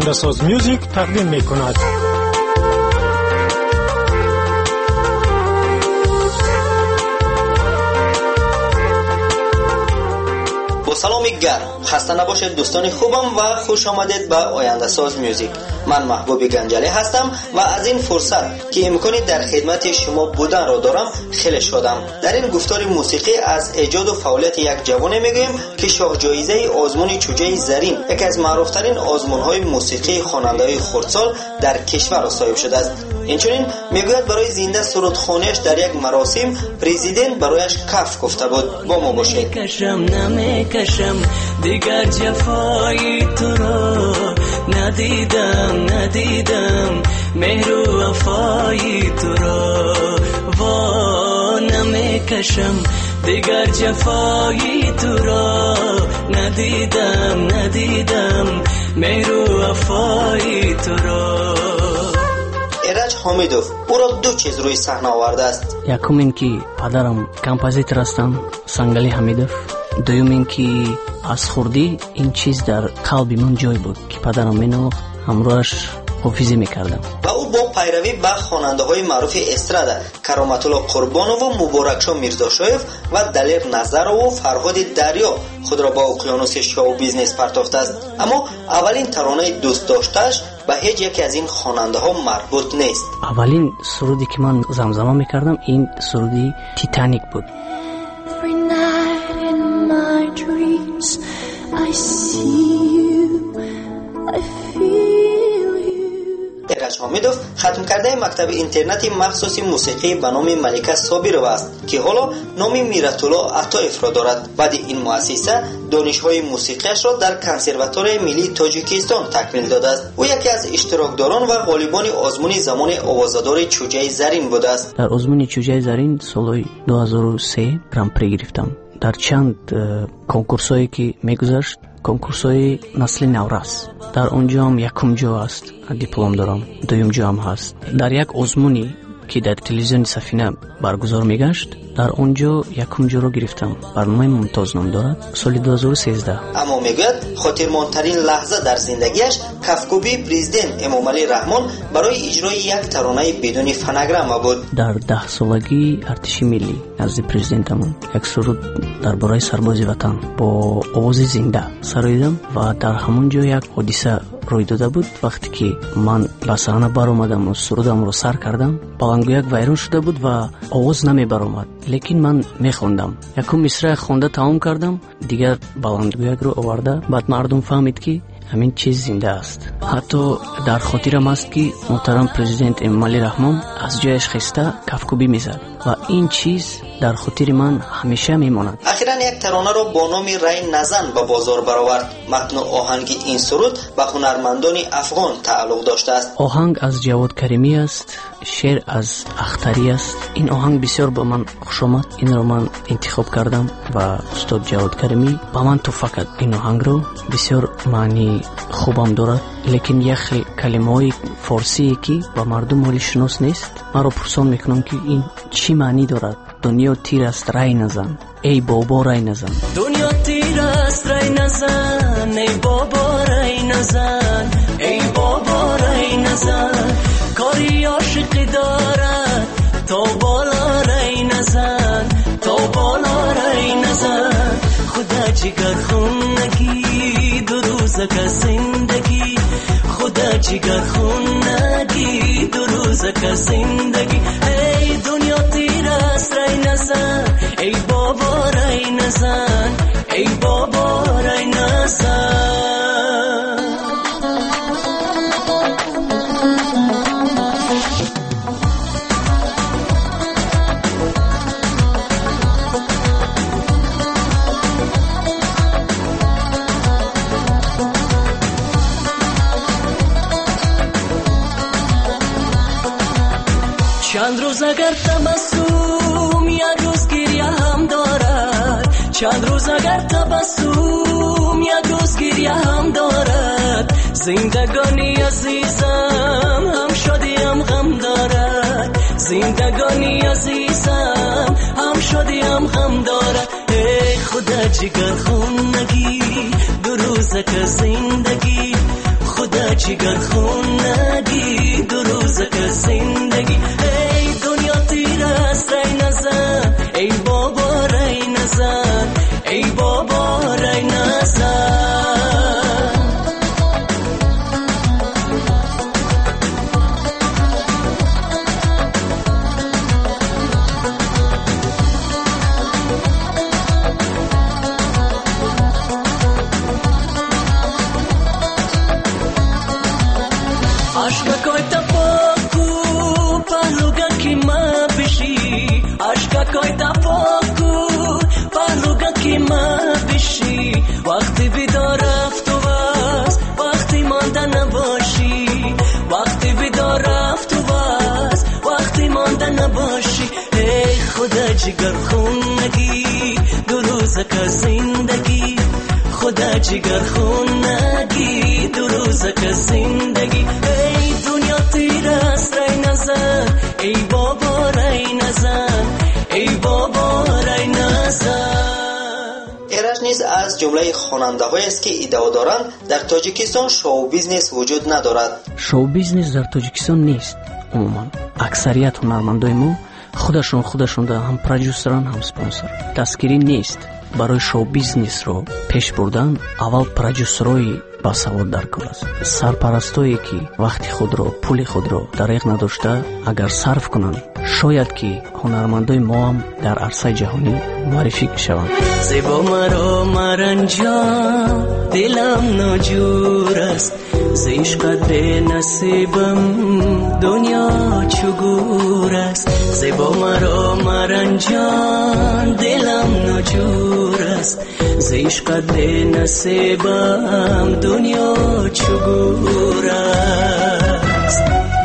آینده ساز میوزیک تقدیم می کند. سلامی گرم، خسته نباشید دوستان خوبم و خوش آمدید به آینده ساز میوزیک. من محبوب گنجلی هستم و از این فرصت که امکانی در خدمت شما بودن را دارم خیلی شادم. در این گفتار موسیقی از ایجاد و فعالیت یک جوان میگویم که شاه جایزه آزمون چوجه زرین، یکی از معروفترین آزمون‌های موسیقی خواننده‌های خردسال در کشور صاحب شده است. اینچنین میگوید برای زنده سرودخوانیش در یک مراسم پرزیدنت برایش کف گفته بود. با ما باشید. نمیکشم دیگر جفای تو را، ندیدم مهر و وفای تو را، وا نمیکشم دیگر جفای تو را، ندیدم مهر و وفای تو را. ایرج حمیدوف او را دو چیز روی صحنه آورده است. یکم این که پدرم کمپوزیتور هستم، سنگلی حمیدوف. دوم این که از خردی این چیز در قلبی من جای بود که پدرم مینواخت، همراهش حافظی میکردم. و او با پیروی به خواننده های معروف استرادا کرامت الله قربانو و مبارکشاه میرزاشایف و دلیر نظرو و فرهاد دریا خود را با اقیانوس شو بیزنس پرتافته است. اما اولین ترانه دوست داشتهش به هیچ یکی از این خواننده ها مربوط نیست. اولین سرودی که من زمزمه میکردم این سرودی تیتانیک بود. I see you, I feel you. ایرج حمیدوف ختم کرده مکتب اینترنتی مخصوصی موسیقی به نام ملکه صابرова است که حالا نام میرت‌الله عطایف را دارد. بعد این مؤسسه دانش‌های موسیقیش را در کنسرواتوار ملی تاجیکستان تکمیل داده است. او یکی از اشتراکداران و غالبان آزمون زمان آوازه‌دار چوجه زرین بوده است. در آزمون چوجه زرین سال 2003 گران پری گرفتم. در چند کنکورسایی که میگذشت، کنکورسای نسل نورس، در اونجا هم یکم جا است، دیپلم دارم. دوم جا هم هست. در یک آزمونی که در تلویزیون سفینه برگزار میگشت، در اونجا یکم جا رو گرفتم. برنامه ممتاز نام دارد، سال 2013. اما میگوید خاطرماندترین لحظه در زندگیش کفکوبی پرزیدنت امامعلی رحمان برای اجرای یک ترانه بدون فونوگرام بود. در 10 سالگی ارتش ملی نزد پرزیدنتمون یک سرود درباره سربازی وطن با آواز زنده سراییدم و در همون جا یک حادثه روی داده بود. وقتی که من به صحنه برآمدم و سرودم رو سر کردم، بلندگویک ویران شده بود و آواز نمی برآمد، لیکن من میخوندم. یکم مصرع خونده تمام کردم، دیگر بلندگویک رو آورده. بعد مردم فهمید که همین چیز زنده است. حتی در خاطرم است که محترم پرزیدنت امامعلی رحمان از جایش خسته کفکوبی میزد و این چیز در خاطر من همیشه میماند. اخیراً یک ترانه را با نام رای نزن به بازار برآورد. متن آهنگ این سرود به هنرمندان افغان تعلق داشته است. آهنگ از جواد کریمی است، شعر از اختری است. این آهنگ بسیار به من خوش آمد. این را من انتخاب کردم و استاد جواد کریمی به من توفیق کرد. این آهنگ رو بسیار معنی خوبم دارد، لیکن یک کلمه‌های فارسی که با مردم مالی شناس نیست. من را پرسان میکنم که این چی معنی دارد. دنیا تیر است رای نزن، ای بابا رای نزن. دنیا تیر است رای نزن، ای بابا رای نزن، ای بابا رای نزن. کاری عاشقی دارد تا بالا رای نزن، تا بالا رای نزن. خدا جگر خونگی دو روزک زندگی، خدا جگر خونگی دو روزک زندگی. ای دنیا تیر است رای نزن، ای بابا رای نزن، ای بابا رای نزن. چند روز اگر تبسم یک روز گریه هم دارد، چند روز اگر تبسم یک روز گریه هم دارد. زندگانی عزیزم هم شادی هم غم دارد، زندگانی عزیزم هم شادی هم غم دارد. ای خدا جگر خونگی دو روزک زندگی، خدا جگر خونگی دو روزک زندگی ای دنیا تیر است رای نزن ای بابا رای نزن ای بابا رای نزن وقتی بیدار رفت و بس وقتی مانده نباشی وقتی بیدار رفت و بس وقتی مانده نباشی ای خدا جگر خونگی دو روزک زندگی خدا جگر خونگی دو روزک زندگی ای دنیا تیر است رای نزن ای بابا رای نزن ای بابا رای نزن ایرج نیز از جمله خواننده‌هایی است که ادعا دارند در تاجیکستان شو بیزنس وجود ندارد. شو بیزنس در تاجیکستان نیست. عموما اکثریت هنرمندای ما خودشون در هم پرودوسران هم سپانسر. دستگیری نیست. برای شو بیزنس رو پیش بردن اول پرودوسرای باسواد در کار است. سرپرستایی که وقتی خود رو پول خود رو دریغ نداشته اگر صرف کنند شاید که هنرمندای ما هم در عرصه جهانی معرفی شوند. زیبا مرا مرنجان دلم ناجور است ز عشقت به نصیبم دنیا چگور است زیبا مرا مرنجان دلم ناجور است ز عشقت به نصیبم دنیا چگور است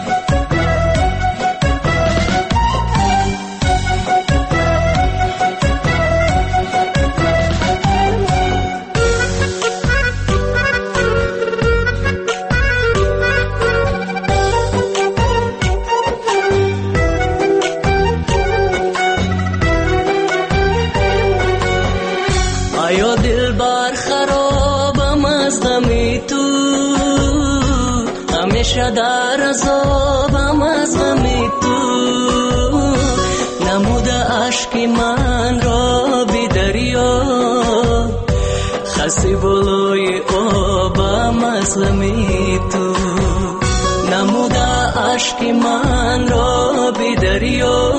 آیا دل بر خرابم از غمی تو همیشه در عذابم از غمی تو نموده عشق من را بی دریا خسی بالای آبم از غمی تو نموده عشق من را بی دریا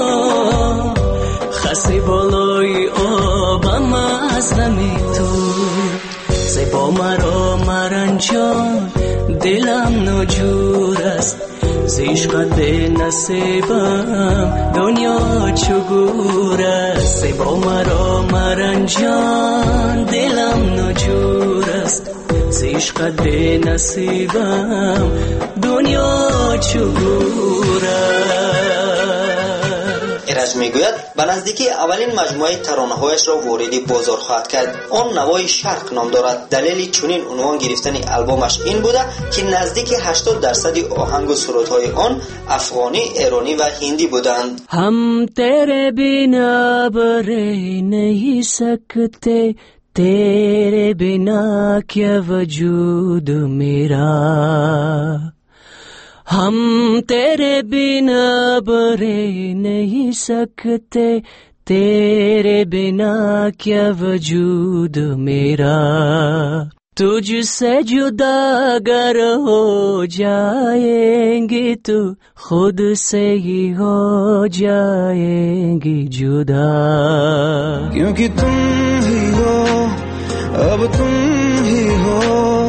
خسی بالای آبم از غمی تو زیبا مرا مرنجان دلم ناجور است ز عشقت به نصیبم دنیا چگور است زیبا مرا مرنجان دلم ناجور است ز عشقت به نصیبم دنیا چگور است. ایرج میگوید به نزدیکی اولین مجموعه ترانه‌هایش را وارد بازار خواهد کرد. آن نوای شرق نام دارد. دلیل چنین عنوان گرفتن البومش این بوده که نزدیک 80% آهنگ و سرودهای آن افغانی، ایرانی و هندی بودند. هم تیرے بنا برے نہیں سکتے تیرے بنا کیا وجود میرا हम तेरे बिना बरे नहीं सकते तेरे बिना क्या वजूद मेरा तुझसे जुदा अगर हो जाएंगे तो खुद से ही हो जाएंगे जुदा क्योंकि तुम ही हो अब तुम ही हो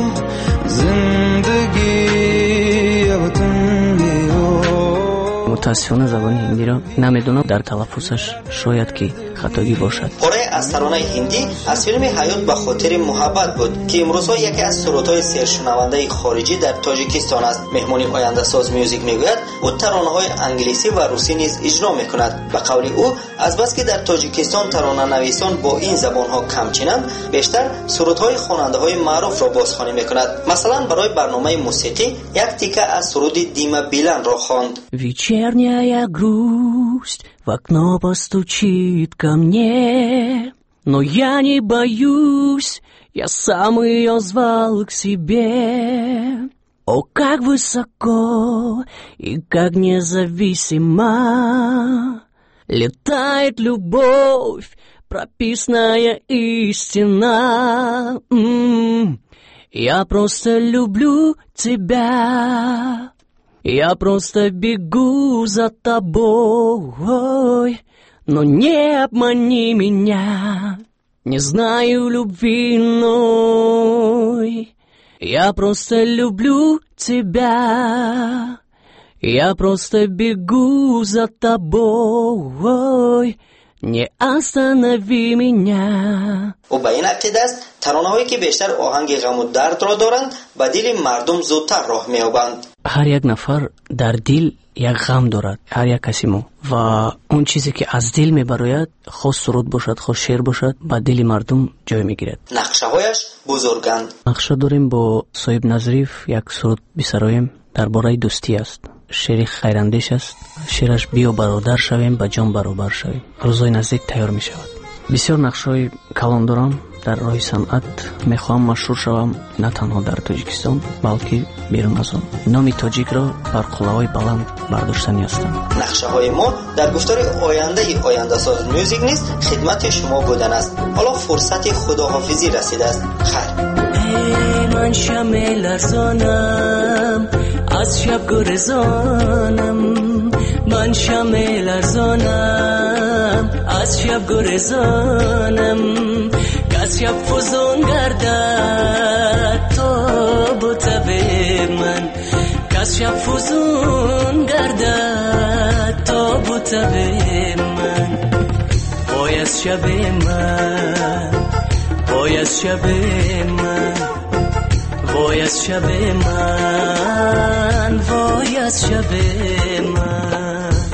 जिंदगी متاسفانه زبان هندی را نمیدونم در تلفظش شاید که خطایی باشد. پاره از ترانه هندی از فیلم حیات به خاطر محبت بود که امروزها یکی از سرودهای سرشنونده خارجی در تاجیکستان است. مهمانی آینده ساز میوزیک میگوید او ترانه‌های انگلیسی و روسی نیز اجرا میکند. به قول او از بس که در تاجیکستان ترانه نویسان با این زبانها کم چینند بیشتر سرودهای خواننده‌های معروف را بازخوانی میکند. مثلا برای برنامه موسیقی یک تیکه از سرود دیما بیلن را خواند. Вечерняя грусть в окно постучит ко мне, но я не боюсь, я сам ее звал к себе. О, как высоко и как независимо летает любовь, прописная истина. Я просто люблю тебя, я просто бегу за тобой, но не обмани меня, не знаю любви иной. Я просто люблю тебя, я просто бегу за тобой, не останови меня. او به این عقیده است ترانه‌هایی که بیشتر آهنگ غم و درد را دارند به دل مردم زودتر راه می‌یابند. هر یک نفر در دل یک غم دارد، هر یک کسی ما، و اون چیزی که از دل میبراید، خود سرود باشد خود شعر باشد، به دل مردم جای میگیرد. نقشه‌هایش بزرگند. نقشه داریم با صاحب نظریف یک سرود بسرایم درباره دوستی است. شعر خیراندیش است. شعرش بیا برادر شویم به جان برابر شویم. روزای نزدیک تیار می شود. بسیار نقشه‌های کلان دارم. در راه صنعت میخواهم مشهور شوم، نه تنها در تاجیکستان بلکه بیرون از آن. نام تاجیک را بر قله‌های بلند برداشتنی هستم. نقشه‌های ما در گفتار آینده ساز میوزیک نیست خدمت شما بودن است. حالا فرصت خداحافظی رسیده است. خیر. من شمع لرزانم از شب گریزانم، من شمع لرزانم از شب گریزانم، از شب فزون گردد تاب و تب من، از شب فزون گردد تاب و تب من. وای از شب من، وای از شب من، وای از شب من، وای از شب من.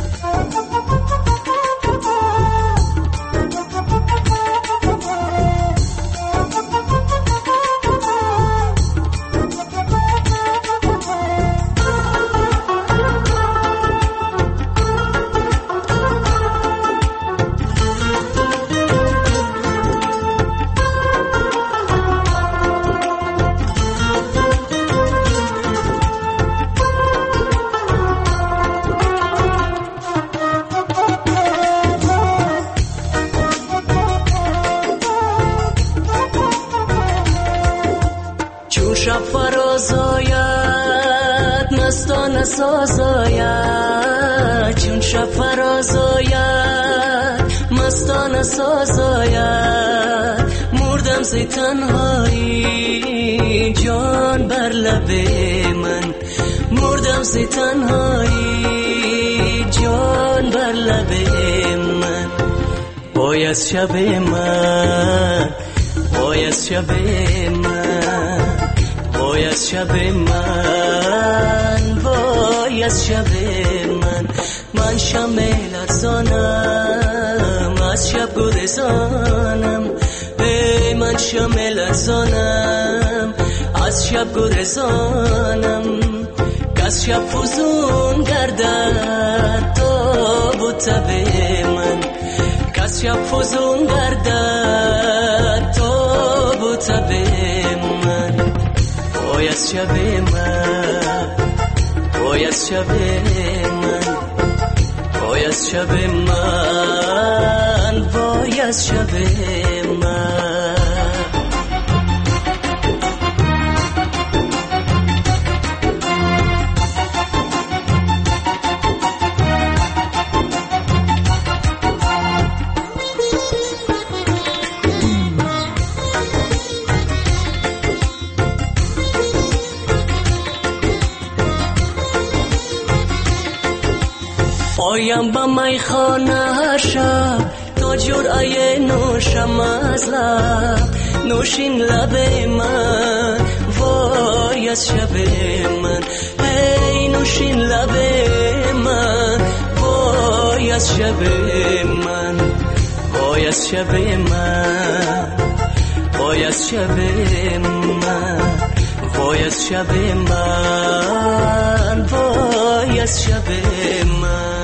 شب فراز آید مستانه ساز آید، چون شب فراز آید مستانه ساز آید، مردم زی تنهایی جان بر لب من، مردم زی تنهایی جان بر لب من. وای از شب من، وای از شب من، وای از شب من، وای از شب من. من شمع لرزانم از شب گریزانم، ای من شمع لرزانم از شب گریزانم، از شب فزون گردد تاب و تب من، از شب فزون گردد تاب و تب من. وای از شب من، وای از شب من، وای از شب من، وای از شب من. آیم با میخانه شب تا جرعه نوشم از لب، نوشین لب من، وای از شب من، ای نوشین لب من، وای از شب من، وای از شب من، وای از شب من، وای از شب من، وای از شب من.